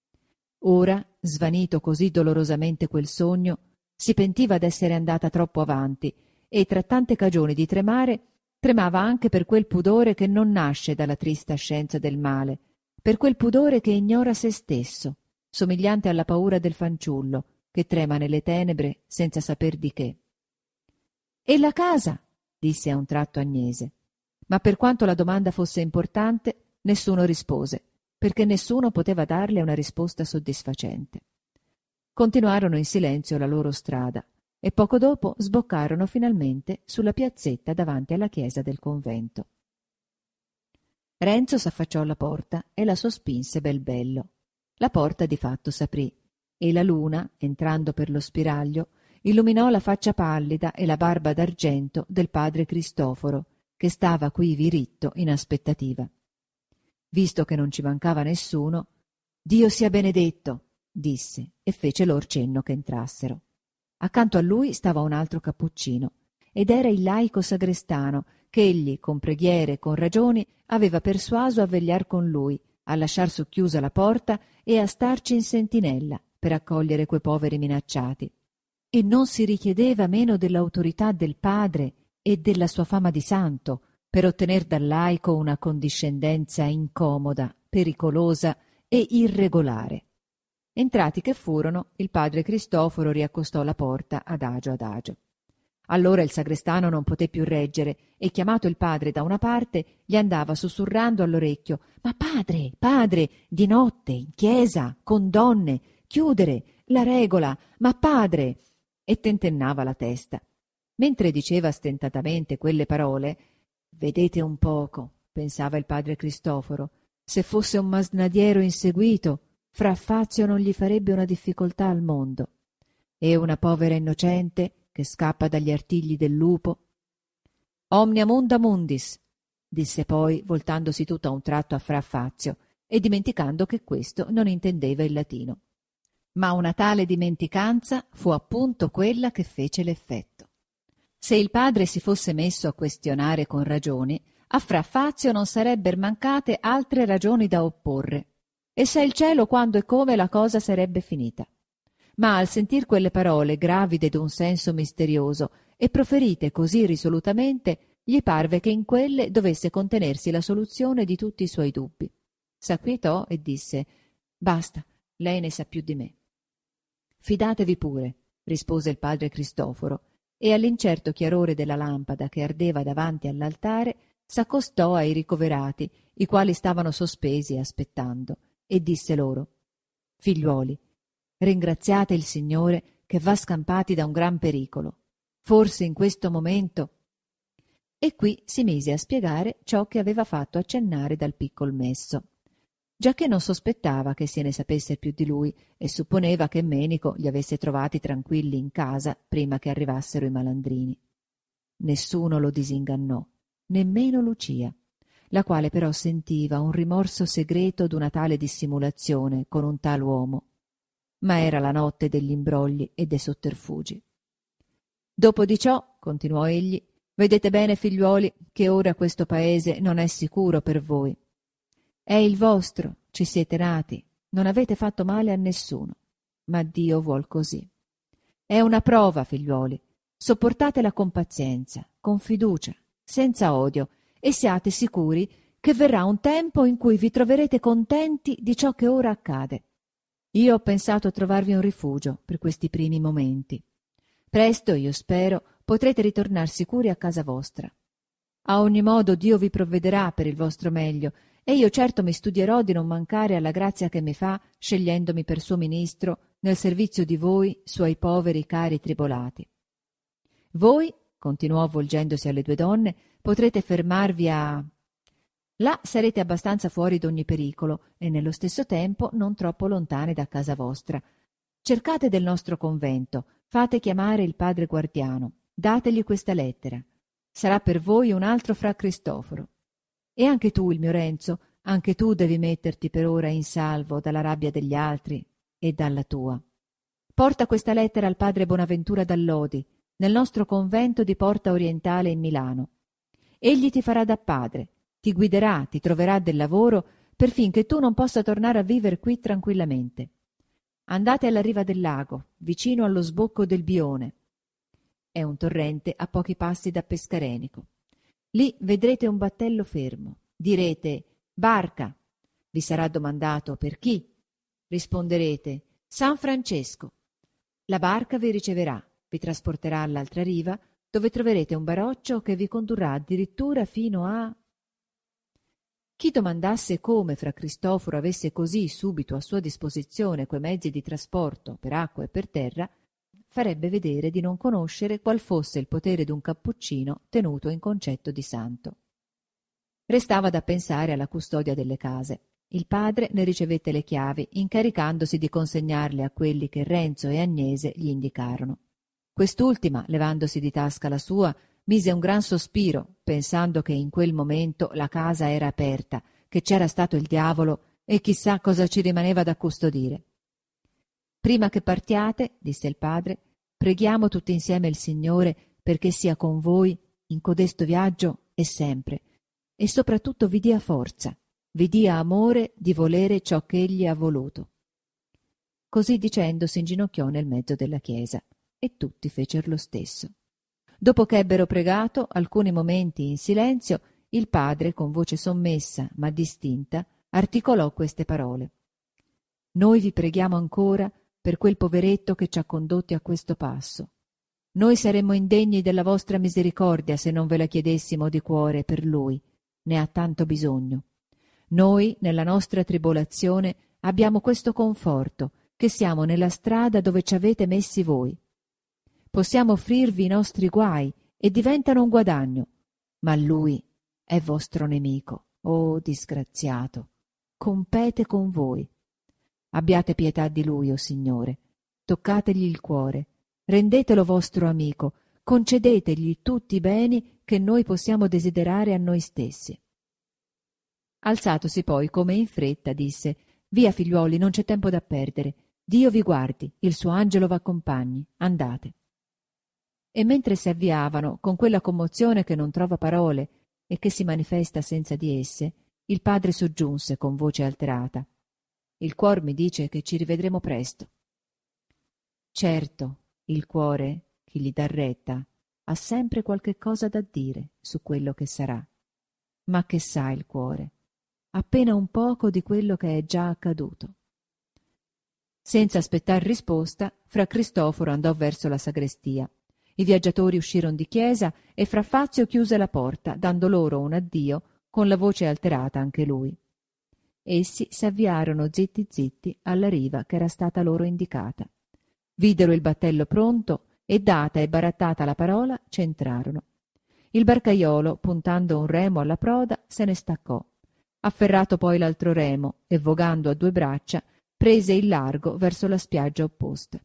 Ora, svanito così dolorosamente quel sogno, si pentiva d'essere andata troppo avanti e, tra tante cagioni di tremare, tremava anche per quel pudore che non nasce dalla trista scienza del male, per quel pudore che ignora se stesso, somigliante alla paura del fanciullo, che trema nelle tenebre senza saper di che. «E la casa?» disse a un tratto Agnese. Ma per quanto la domanda fosse importante, nessuno rispose, perché nessuno poteva darle una risposta soddisfacente. Continuarono in silenzio la loro strada e poco dopo sboccarono finalmente sulla piazzetta davanti alla chiesa del convento. Renzo s'affacciò alla porta e la sospinse bel bello. La porta di fatto s'aprì e la luna, entrando per lo spiraglio, illuminò la faccia pallida e la barba d'argento del padre Cristoforo, che stava quivi ritto in aspettativa. Visto che non ci mancava nessuno, «Dio sia benedetto», disse e fece lor cenno che entrassero. Accanto a lui stava un altro cappuccino ed era il laico sagrestano che egli, con preghiere e con ragioni, aveva persuaso a vegliar con lui, a lasciar socchiusa la porta e a starci in sentinella per accogliere quei poveri minacciati. E non si richiedeva meno dell'autorità del padre e della sua fama di santo per ottener dal laico una condiscendenza incomoda, pericolosa e irregolare. Entrati che furono, il padre Cristoforo riaccostò la porta adagio adagio. Allora il sagrestano non poté più reggere e, chiamato il padre da una parte, gli andava sussurrando all'orecchio: «Ma padre, padre, di notte, in chiesa, con donne, chiudere, la regola, ma padre!» e tentennava la testa. Mentre diceva stentatamente quelle parole, «Vedete un poco», pensava il padre Cristoforo, «se fosse un masnadiero inseguito, fra Fazio non gli farebbe una difficoltà al mondo». e una povera innocente che scappa dagli artigli del lupo? Omnia munda mundis, disse poi, voltandosi tutto a un tratto a fra Fazio e dimenticando che questo non intendeva il latino. Ma una tale dimenticanza fu appunto quella che fece l'effetto. Se il padre si fosse messo a questionare con ragioni, a fra Fazio non sarebbero mancate altre ragioni da opporre, e sa il cielo quando e come la cosa sarebbe finita. Ma al sentir quelle parole gravide d'un senso misterioso e proferite così risolutamente, gli parve che in quelle dovesse contenersi la soluzione di tutti i suoi dubbi. S'acquietò e disse: «Basta, lei ne sa più di me». «Fidatevi pure», rispose il padre Cristoforo, e all'incerto chiarore della lampada che ardeva davanti all'altare s'accostò ai ricoverati, i quali stavano sospesi aspettando, e disse loro: «Figliuoli, ringraziate il Signore che v'ha scampati da un gran pericolo. Forse in questo momento…» E qui si mise a spiegare ciò che aveva fatto accennare dal piccol messo, giacché non sospettava che se ne sapesse più di lui e supponeva che Menico li avesse trovati tranquilli in casa prima che arrivassero i malandrini. Nessuno lo disingannò, nemmeno Lucia, la quale però sentiva un rimorso segreto d'una tale dissimulazione con un tal uomo. Ma era la notte degli imbrogli e dei sotterfugi. «Dopo di ciò», continuò egli, «vedete bene, figliuoli, che ora questo paese non è sicuro per voi. È il vostro, ci siete nati, non avete fatto male a nessuno, ma Dio vuol così. È una prova, figliuoli, sopportatela con pazienza, con fiducia, senza odio, e siate sicuri che verrà un tempo in cui vi troverete contenti di ciò che ora accade. Io ho pensato a trovarvi un rifugio per questi primi momenti. Presto, io spero, potrete ritornar sicuri a casa vostra. A ogni modo Dio vi provvederà per il vostro meglio, e io certo mi studierò di non mancare alla grazia che mi fa, scegliendomi per suo ministro nel servizio di voi, suoi poveri cari tribolati. Voi, continuò volgendosi alle due donne, potrete fermarvi a… Là sarete abbastanza fuori d'ogni pericolo e nello stesso tempo non troppo lontane da casa vostra. Cercate del nostro convento, fate chiamare il padre guardiano, dategli questa lettera. Sarà per voi un altro fra Cristoforo. E anche tu, il mio Renzo, anche tu devi metterti per ora in salvo dalla rabbia degli altri e dalla tua. Porta questa lettera al padre Bonaventura Dall'Odi, nel nostro convento di Porta Orientale in Milano. Egli ti farà da padre, ti guiderà, ti troverà del lavoro, perfin che tu non possa tornare a vivere qui tranquillamente. Andate alla riva del lago, vicino allo sbocco del Bione. È un torrente a pochi passi da Pescarenico. Lì vedrete un battello fermo. Direte: barca. Vi sarà domandato per chi? Risponderete: San Francesco. La barca vi riceverà, vi trasporterà all'altra riva, dove troverete un baroccio che vi condurrà addirittura fino a… Chi domandasse come fra Cristoforo avesse così subito a sua disposizione quei mezzi di trasporto per acqua e per terra, farebbe vedere di non conoscere qual fosse il potere d'un cappuccino tenuto in concetto di santo. Restava da pensare alla custodia delle case. Il padre ne ricevette le chiavi, incaricandosi di consegnarle a quelli che Renzo e Agnese gli indicarono. Quest'ultima, levandosi di tasca la sua, mise un gran sospiro, pensando che in quel momento la casa era aperta, che c'era stato il diavolo e chissà cosa ci rimaneva da custodire. «Prima che partiate», disse il padre, «preghiamo tutti insieme il Signore perché sia con voi in codesto viaggio e sempre, e soprattutto vi dia forza, vi dia amore di volere ciò che Egli ha voluto». Così dicendo si inginocchiò nel mezzo della chiesa, e tutti fecero lo stesso. Dopo che ebbero pregato alcuni momenti in silenzio, il padre, con voce sommessa ma distinta, articolò queste parole: «Noi vi preghiamo ancora per quel poveretto che ci ha condotti a questo passo. Noi saremmo indegni della vostra misericordia se non ve la chiedessimo di cuore per lui, ne ha tanto bisogno. Noi, nella nostra tribolazione, abbiamo questo conforto, che siamo nella strada dove ci avete messi voi. Possiamo offrirvi i nostri guai e diventano un guadagno, ma lui è vostro nemico, oh disgraziato, compete con voi. Abbiate pietà di lui, o Signore, toccategli il cuore, rendetelo vostro amico, concedetegli tutti i beni che noi possiamo desiderare a noi stessi. Alzatosi poi come in fretta disse: via, figliuoli, non c'è tempo da perdere. Dio vi guardi, il suo angelo v'accompagni, andate. E mentre si avviavano con quella commozione che non trova parole e che si manifesta senza di esse, il padre soggiunse con voce alterata: il cuor mi dice che ci rivedremo presto. Certo, il cuore, chi gli dà retta, ha sempre qualche cosa da dire su quello che sarà. Ma che sa il cuore? Appena un poco di quello che è già accaduto. Senza aspettar risposta, fra Cristoforo andò verso la sagrestia. I viaggiatori uscirono di chiesa e fra Fazio chiuse la porta, dando loro un addio, con la voce alterata anche lui. Essi s'avviarono zitti zitti alla riva che era stata loro indicata. Videro il battello pronto e, data e barattata la parola, c'entrarono. Il barcaiolo, puntando un remo alla proda, se ne staccò. Afferrato poi l'altro remo e vogando a due braccia, prese il largo verso la spiaggia opposta.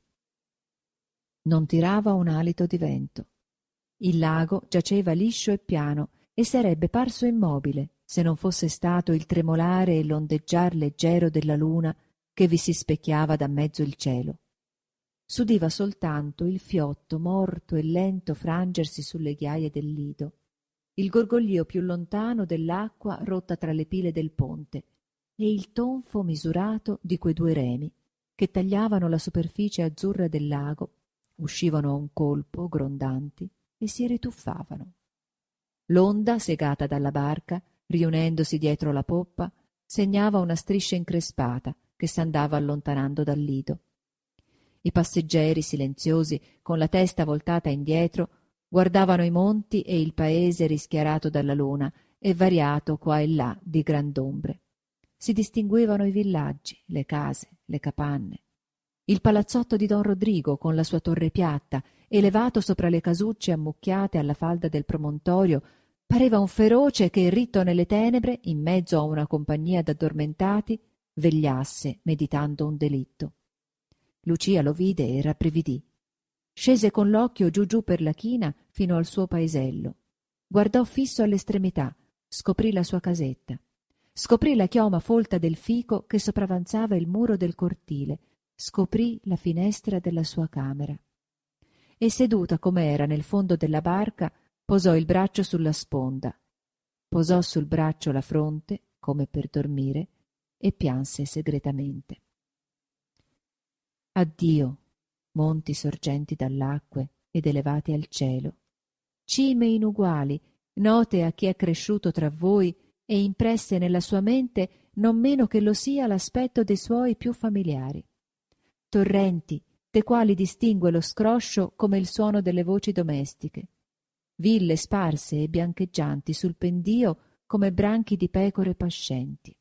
Non tirava un alito di vento. Il lago giaceva liscio e piano e sarebbe parso immobile se non fosse stato il tremolare e l'ondeggiar leggero della luna che vi si specchiava da mezzo il cielo. S'udiva soltanto il fiotto morto e lento frangersi sulle ghiaie del lido, il gorgoglio più lontano dell'acqua rotta tra le pile del ponte e il tonfo misurato di quei due remi che tagliavano la superficie azzurra del lago, uscivano a un colpo grondanti e si rituffavano. L'onda, segata dalla barca, riunendosi dietro la poppa, segnava una striscia increspata che s'andava allontanando dal lido. I passeggeri silenziosi, con la testa voltata indietro, guardavano i monti e il paese rischiarato dalla luna e variato qua e là di grand'ombre. Si distinguevano i villaggi, le case, le capanne. Il palazzotto di Don Rodrigo, con la sua torre piatta, elevato sopra le casucce ammucchiate alla falda del promontorio, pareva un feroce che, ritto nelle tenebre, in mezzo a una compagnia d'addormentati, vegliasse meditando un delitto. Lucia lo vide e rabbrividì. Scese con l'occhio giù giù per la china fino al suo paesello. Guardò fisso all'estremità, scoprì la sua casetta. Scoprì la chioma folta del fico che sopravanzava il muro del cortile, scoprì la finestra della sua camera. E seduta com'era nel fondo della barca, posò il braccio sulla sponda, posò sul braccio la fronte, come per dormire, e pianse segretamente. Addio, monti sorgenti dall'acque ed elevati al cielo, cime inuguali, note a chi è cresciuto tra voi e impresse nella sua mente non meno che lo sia l'aspetto dei suoi più familiari. Torrenti, de quali distingue lo scroscio come il suono delle voci domestiche. Ville sparse e biancheggianti sul pendio come branchi di pecore pascenti.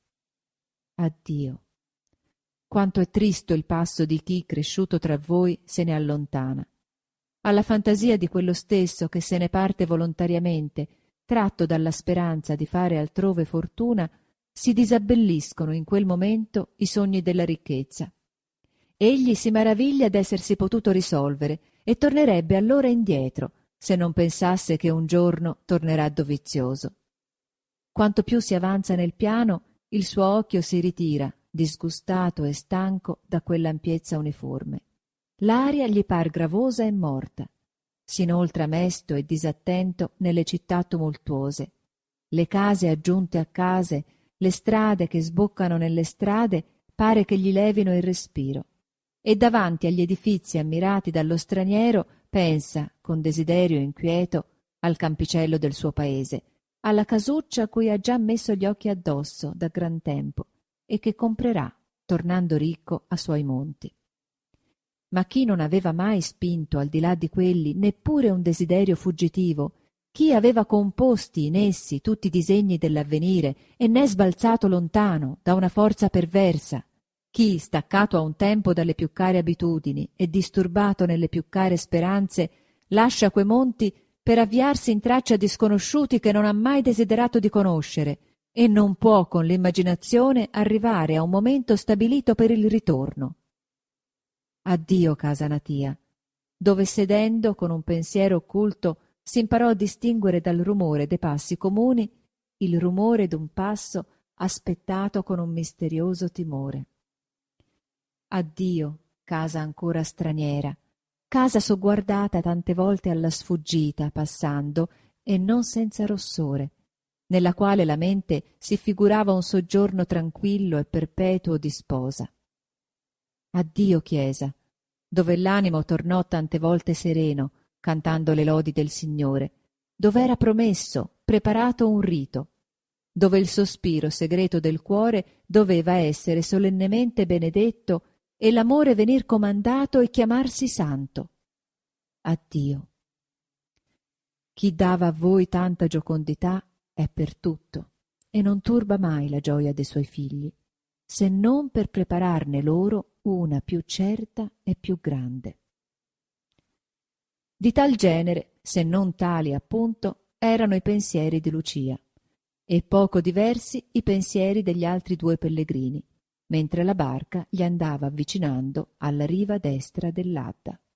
Addio. Quanto è tristo il passo di chi, cresciuto tra voi, se ne allontana. Alla fantasia di quello stesso che se ne parte volontariamente, tratto dalla speranza di fare altrove fortuna, si disabbelliscono in quel momento i sogni della ricchezza. Egli si maraviglia d'essersi potuto risolvere e tornerebbe allora indietro, se non pensasse che un giorno tornerà dovizioso. Quanto più si avanza nel piano, il suo occhio si ritira, disgustato e stanco da quell'ampiezza uniforme. L'aria gli par gravosa e morta. Si inoltra mesto e disattento nelle città tumultuose. Le case aggiunte a case, le strade che sboccano nelle strade, pare che gli levino il respiro. E davanti agli edifizi ammirati dallo straniero pensa, con desiderio inquieto, al campicello del suo paese, alla casuccia a cui ha già messo gli occhi addosso da gran tempo e che comprerà, tornando ricco a suoi monti. Ma chi non aveva mai spinto al di là di quelli neppure un desiderio fuggitivo, chi aveva composti in essi tutti i disegni dell'avvenire e ne sbalzato lontano da una forza perversa, chi, staccato a un tempo dalle più care abitudini e disturbato nelle più care speranze, lascia quei monti per avviarsi in traccia di sconosciuti che non ha mai desiderato di conoscere e non può con l'immaginazione arrivare a un momento stabilito per il ritorno. Addio casa natia, dove sedendo con un pensiero occulto s'imparò a distinguere dal rumore dei passi comuni il rumore d'un passo aspettato con un misterioso timore. Addio casa ancora straniera, casa sogguardata tante volte alla sfuggita passando e non senza rossore, nella quale la mente si figurava un soggiorno tranquillo e perpetuo di sposa. Addio chiesa, dove l'animo tornò tante volte sereno, cantando le lodi del Signore, dove era promesso, preparato un rito, dove il sospiro segreto del cuore doveva essere solennemente benedetto e l'amore venir comandato e chiamarsi santo. Addio. Chi dava a voi tanta giocondità è per tutto e non turba mai la gioia dei suoi figli, se non per prepararne loro una più certa e più grande. Di tal genere, se non tali appunto, erano i pensieri di Lucia, e poco diversi i pensieri degli altri due pellegrini, mentre la barca gli andava avvicinando alla riva destra dell'Adda.